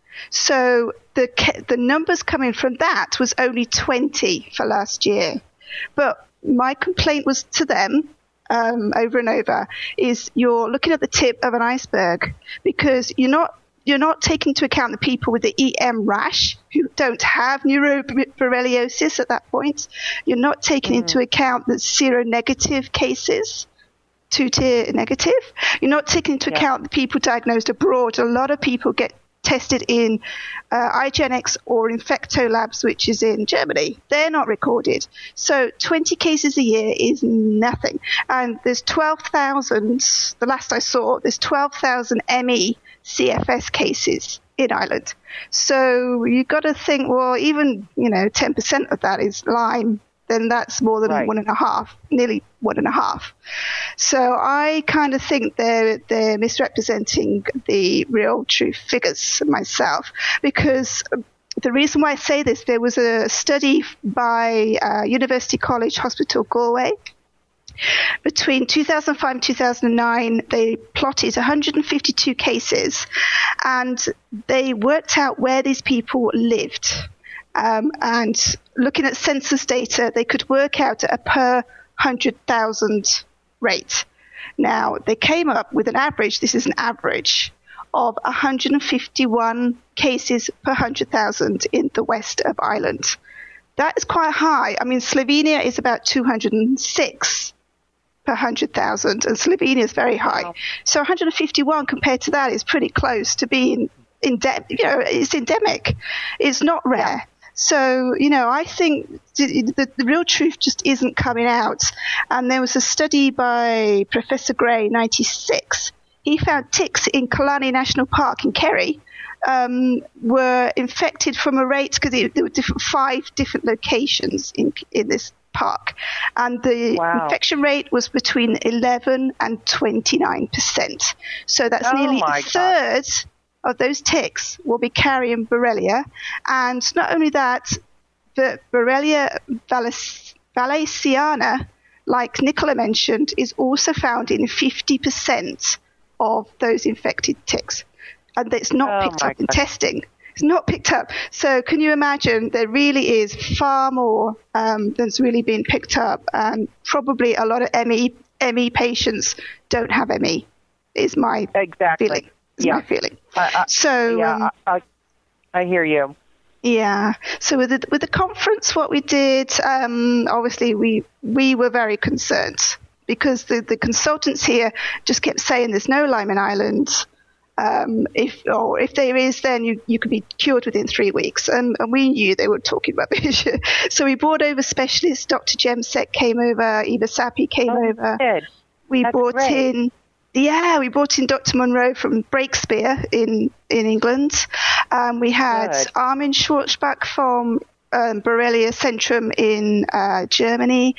So the the numbers coming from that was only twenty for last year. But my complaint was to them, um, over and over, is you're looking at the tip of an iceberg, because you're not you're not taking into account the people with the E M rash who don't have neuroborreliosis at that point. You're not taking mm. into account the seronegative cases, two-tier negative. You're not taking into yeah. account the people diagnosed abroad. A lot of people get tested in uh, IGeneX or Infecto Labs, which is in Germany. They're not recorded. So twenty cases a year is nothing. And there's twelve thousand, the last I saw, there's twelve thousand M E C F S cases in Ireland. So you've got to think, well, even, you know, ten percent of that is Lyme, then that's more than right. one and a half, nearly one and a half. So I kind of think they're they're misrepresenting the real true figures myself, because the reason why I say this, there was a study by uh, University College Hospital Galway. Between two thousand five and two thousand nine, they plotted one hundred fifty-two cases, and they worked out where these people lived. Um, and looking at census data, they could work out a per one hundred thousand rate. Now, they came up with an average, this is an average, of one hundred fifty-one cases per one hundred thousand in the west of Ireland. That is quite high. I mean, Slovenia is about two hundred six per one hundred thousand, and Slovenia is very high. Wow. So one hundred fifty-one compared to that is pretty close to being endemic. You know, it's endemic. It's not rare. Yeah. So, you know, I think the, the, the real truth just isn't coming out. And there was a study by Professor Gray, ninety-six. He found ticks in Killarney National Park in Kerry um, were infected from a rate, because there were different, five different locations in in this park. And the wow. infection rate was between eleven and twenty-nine percent. So that's oh nearly a third God. of those ticks will be carrying Borrelia. And not only that, the Borrelia valaceana, like Nicola mentioned, is also found in fifty percent of those infected ticks. And it's not oh picked up God. in testing. It's not picked up. So can you imagine, there really is far more um, that's really been picked up. And probably a lot of M E, M E patients don't have M E, is my exactly. feeling. Is yeah. my feeling. Uh, uh, so yeah, um, I, I hear you. Yeah. So with the, with the conference, what we did, um, obviously we we were very concerned, because the, the consultants here just kept saying there's no Lyme in Ireland. Um, if or if there is, then you, you could be cured within three weeks. And, and we knew they were talking rubbish. So we brought over specialists. Doctor Jemsek came over. Eva Sappi came oh, over. Good. We That's brought great. in... Yeah, we brought in Doctor Monroe from Breakspear in, in England. Um, we had Good. Armin Schwarzbach from um, Borrelia Centrum in uh, Germany.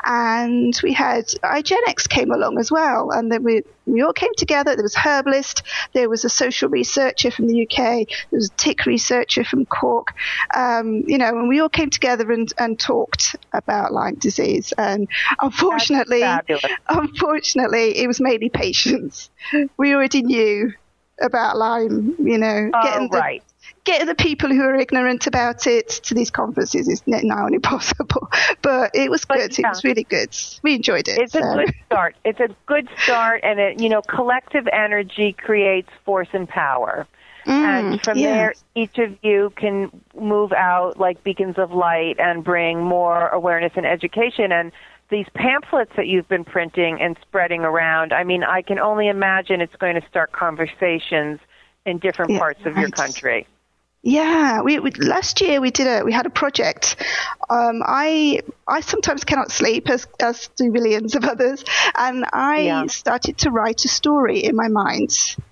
And we had IGeneX came along as well. And then we, we all came together. There was a herbalist. There was a social researcher from the U K. There was a tick researcher from Cork. Um, you know, and we all came together and, and talked about Lyme disease. And unfortunately, unfortunately, it was mainly patients. We already knew about Lyme, you know. Oh, getting the, right. Getting the people who are ignorant about it to these conferences is now impossible. But it was but, good. Yeah. It was really good. We enjoyed it. It's so. a good start. It's a good start, and it, you know, collective energy creates force and power. Mm, and from yeah. there, each of you can move out like beacons of light and bring more awareness and education. And these pamphlets that you've been printing and spreading around, I mean, I can only imagine it's going to start conversations in different yeah, parts of right. your country. Yeah, we, we last year we did a we had a project. Um, I I sometimes cannot sleep, as as do millions of others, and I yeah. started to write a story in my mind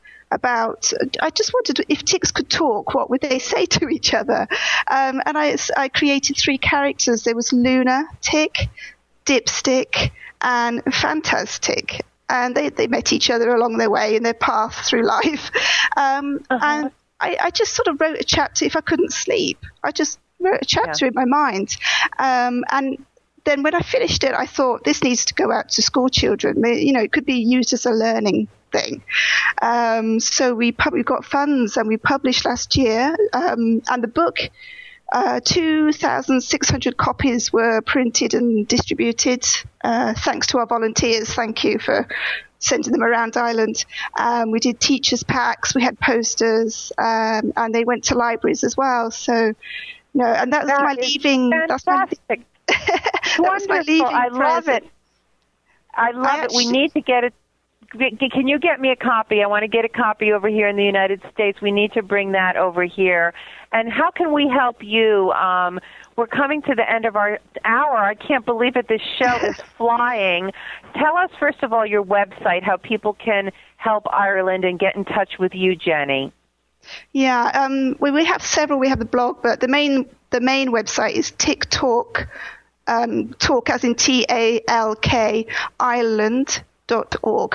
about. I just wanted to, if ticks could talk, what would they say to each other? Um, and I I created three characters. There was Luna Tick, Dipstick, and Fantastic. and they, they met each other along their way in their path through life. Um, uh-huh. And I, I just sort of wrote a chapter. If I couldn't sleep, I just wrote a chapter yeah. in my mind. Um, and then when I finished it, I thought this needs to go out to school children. You know, it could be used as a learning thing. Um, so we we got funds and we published last year. Um, and the book, uh, two thousand six hundred copies were printed and distributed. Uh, thanks to our volunteers. Thank you for sending them around Ireland. Um, we did teachers' packs. We had posters, um, and they went to libraries as well. So, no, and that was that my leaving. Fantastic. That's my, that was my leaving I love present. it. I love I it. actually, we need to get it. Can you get me a copy? I want to get a copy over here in the United States. We need to bring that over here. And how can we help you? Um, we're coming to the end of our hour. I can't believe it. This show is flying. Tell us, first of all, your website, how people can help Ireland and get in touch with you, Jenny. Yeah, um, we, we have several. We have the blog, but the main the main website is TikTalk, um, talk as in T A L K, Ireland dot org.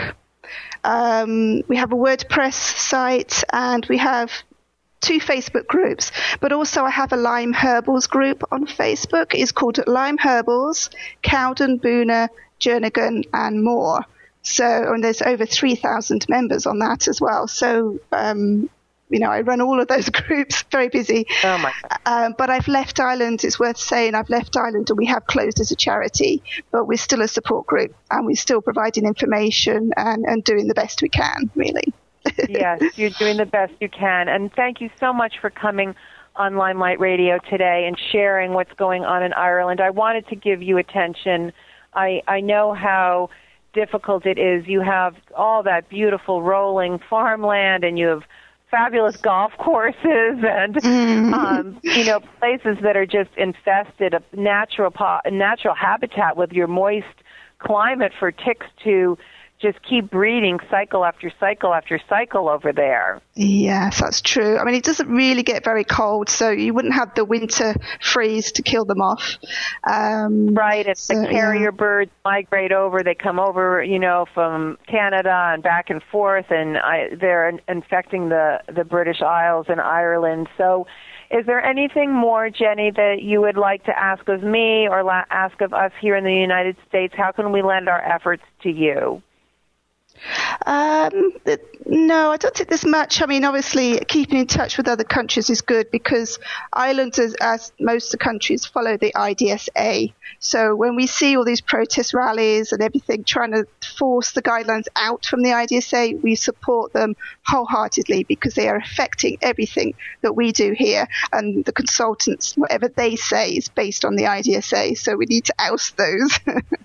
Um, we have a WordPress site, and we have two Facebook groups, but also I have a Lyme Herbals group on Facebook. It's called Lyme Herbals, Cowden, Boona, Jernigan, and more. So, and there's over three thousand members on that as well. So, um, you know, I run all of those groups, very busy. Oh my God. Um, but I've left Ireland, it's worth saying, I've left Ireland and we have closed as a charity, but we're still a support group and we're still providing information and, and doing the best we can, really. Yes, you're doing the best you can. And thank you so much for coming on Limelight Radio today and sharing what's going on in Ireland. I wanted to give you attention. I, I know how difficult it is. You have all that beautiful rolling farmland and you have fabulous golf courses and, um, you know, places that are just infested of natural, po- natural habitat with your moist climate for ticks to just keep breeding cycle after cycle after cycle over there. Yes, that's true. I mean, it doesn't really get very cold, so you wouldn't have the winter freeze to kill them off. Um, right, and so, the carrier yeah. birds migrate over. They come over, you know, from Canada and back and forth, and I, they're infecting the, the British Isles and Ireland. So is there anything more, Jenny, that you would like to ask of me or la- ask of us here in the United States? How can we lend our efforts to you? Um, no, I don't think there's much. I mean, obviously, keeping in touch with other countries is good because Ireland, as, as most of the countries, follow the I D S A. So when we see all these protest rallies and everything trying to force the guidelines out from the I D S A, we support them wholeheartedly because they are affecting everything that we do here. And the consultants, whatever they say, is based on the I D S A. So we need to oust those.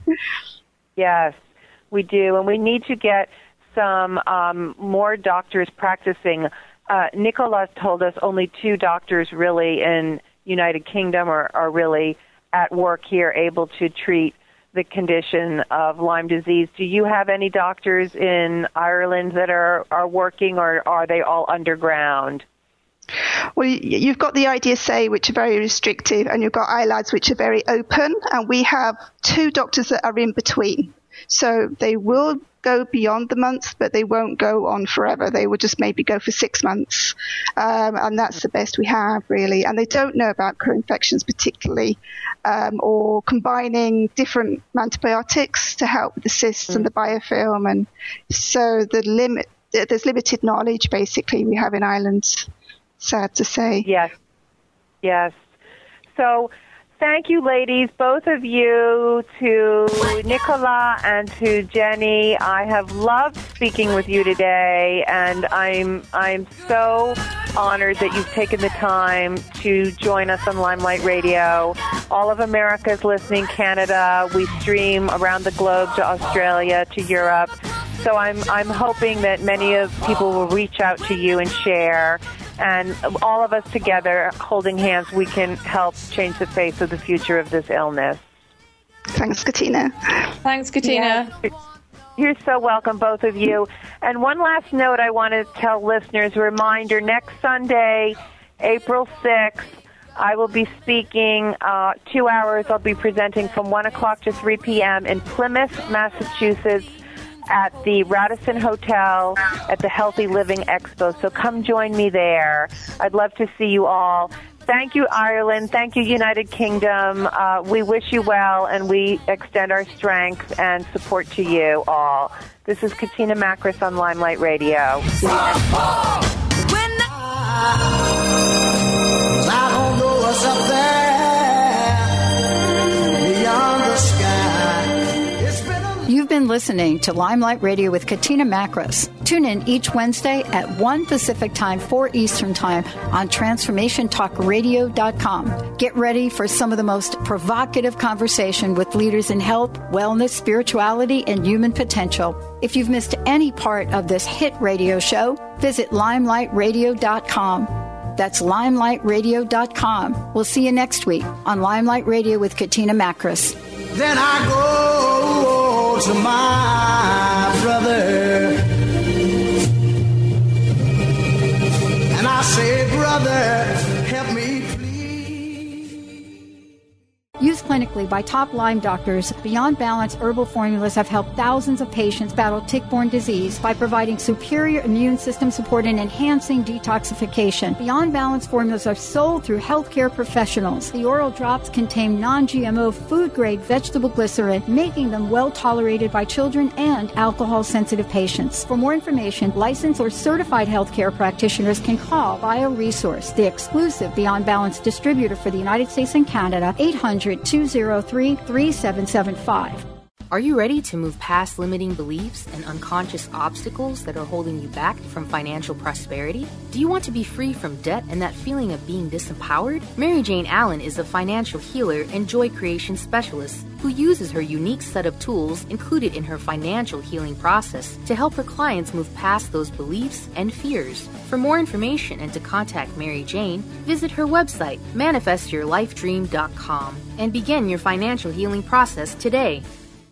Yes. We do, and we need to get some um, more doctors practicing. Uh, Nicola told us only two doctors really in United Kingdom are, are really at work here able to treat the condition of Lyme disease. Do you have any doctors in Ireland that are, are working, or are they all underground? Well, you've got the I D S A, which are very restrictive, and you've got I L A D S, which are very open, and we have two doctors that are in between. So they will go beyond the month, but they won't go on forever. They will just maybe go for six months. Um, and that's the best we have, really. And they don't know about co-infections particularly, um, or combining different antibiotics to help with the cysts mm. and the biofilm. And so the limit, there's limited knowledge, basically, we have in Ireland, sad to say. Yes. Yes. So thank you, ladies, both of you, to Nicola and to Jenny. I have loved speaking with you today, and I'm I'm so honored that you've taken the time to join us on Limelight Radio. All of America is listening, Canada. We stream around the globe to Australia, to Europe. So I'm I'm hoping that many of people will reach out to you and share. And all of us together, holding hands, we can help change the face of the future of this illness. Thanks, Katina. Thanks, Katina. Yes. You're so welcome, both of you. And one last note I want to tell listeners, a reminder, next Sunday, April sixth, I will be speaking uh, two hours. I'll be presenting from one o'clock to three p.m. in Plymouth, Massachusetts, at the Radisson Hotel at the Healthy Living Expo. So come join me there. I'd love to see you all. Thank you, Ireland. Thank you, United Kingdom. Uh, we wish you well, and we extend our strength and support to you all. This is Katina Makris on Limelight Radio. I don't know what's up there beyond the sky. It's been a- You've been listening to Limelight Radio with Katina Makris. Tune in each Wednesday at one Pacific Time, four Eastern Time on transformation talk radio dot com. Get ready for some of the most provocative conversation with leaders in health, wellness, spirituality, and human potential. If you've missed any part of this hit radio show, visit limelight radio dot com. That's limelight radio dot com. We'll see you next week on Limelight Radio with Katina Makris. Then I go to my brother and I say, brother, help me please. Used clinically by top Lyme doctors, Beyond Balance herbal formulas have helped thousands of patients battle tick-borne disease by providing superior immune system support and enhancing detoxification. Beyond Balance formulas are sold through healthcare professionals. The oral drops contain non-G M O food-grade vegetable glycerin, making them well-tolerated by children and alcohol-sensitive patients. For more information, licensed or certified healthcare practitioners can call BioResource, the exclusive Beyond Balance distributor for the United States and Canada, eight hundred, two oh three, three seven seven five. Are you ready to move past limiting beliefs and unconscious obstacles that are holding you back from financial prosperity? Do you want to be free from debt and that feeling of being disempowered? Mary Jane Allen is a financial healer and joy creation specialist who uses her unique set of tools included in her financial healing process to help her clients move past those beliefs and fears. For more information and to contact Mary Jane, visit her website, manifest your life dream dot com, and begin your financial healing process today.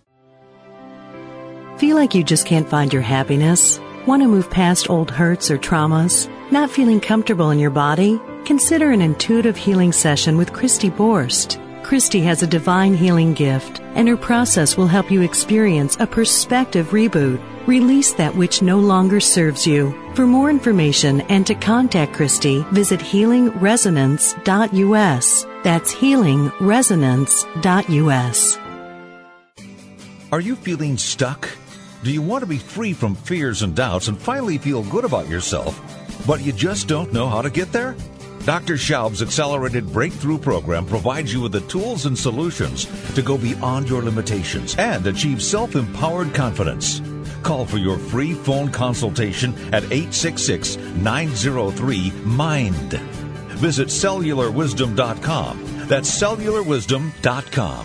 Feel like you just can't find your happiness? Want to move past old hurts or traumas? Not feeling comfortable in your body? Consider an intuitive healing session with Christy Borst. Christy has a divine healing gift, and her process will help you experience a perspective reboot. Release that which no longer serves you. For more information and to contact Christy, visit healing resonance dot u s. That's healing resonance dot u s. Are you feeling stuck? Do you want to be free from fears and doubts and finally feel good about yourself, but you just don't know how to get there? Doctor Schaub's Accelerated Breakthrough Program provides you with the tools and solutions to go beyond your limitations and achieve self-empowered confidence. Call for your free phone consultation at eight six six, nine zero three, MIND. Visit cellular wisdom dot com. That's cellular wisdom dot com.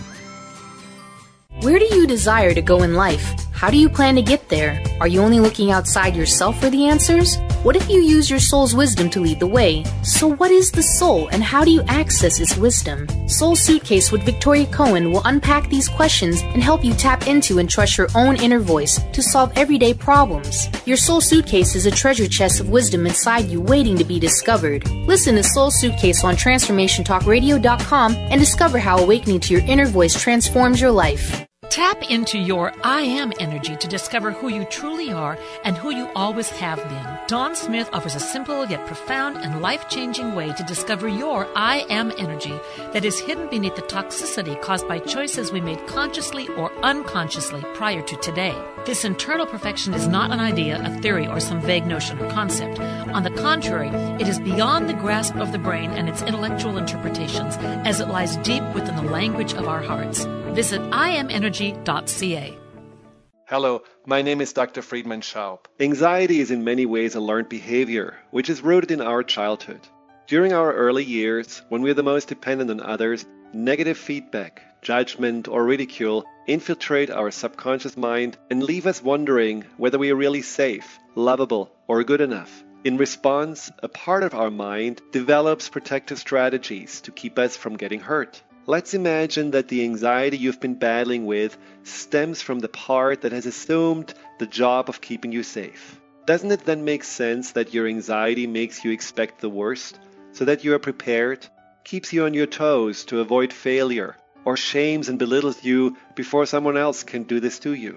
Where do you desire to go in life? How do you plan to get there? Are you only looking outside yourself for the answers? What if you use your soul's wisdom to lead the way? So what is the soul and how do you access its wisdom? Soul Suitcase with Victoria Cohen will unpack these questions and help you tap into and trust your own inner voice to solve everyday problems. Your Soul Suitcase is a treasure chest of wisdom inside you waiting to be discovered. Listen to Soul Suitcase on transformation talk radio dot com and discover how awakening to your inner voice transforms your life. Tap into your I Am energy to discover who you truly are and who you always have been. Dawn Smith offers a simple yet profound and life-changing way to discover your I Am energy that is hidden beneath the toxicity caused by choices we made consciously or unconsciously prior to today. This internal perfection is not an idea, a theory, or some vague notion or concept. On the contrary, it is beyond the grasp of the brain and its intellectual interpretations, as it lies deep within the language of our hearts. Visit I am energy dot c a. Hello, my name is Doctor Friedemann Schaub. Anxiety is in many ways a learned behavior, which is rooted in our childhood. During our early years, when we are the most dependent on others, negative feedback, judgment, or ridicule infiltrate our subconscious mind and leave us wondering whether we are really safe, lovable, or good enough. In response, a part of our mind develops protective strategies to keep us from getting hurt. Let's imagine that the anxiety you've been battling with stems from the part that has assumed the job of keeping you safe. Doesn't it then make sense that your anxiety makes you expect the worst, so that you are prepared, keeps you on your toes to avoid failure, or shames and belittles you before someone else can do this to you?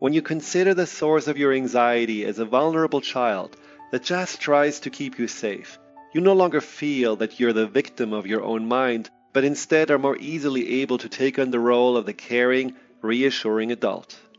When you consider the source of your anxiety as a vulnerable child that just tries to keep you safe, you no longer feel that you're the victim of your own mind, but instead are more easily able to take on the role of the caring, reassuring adult.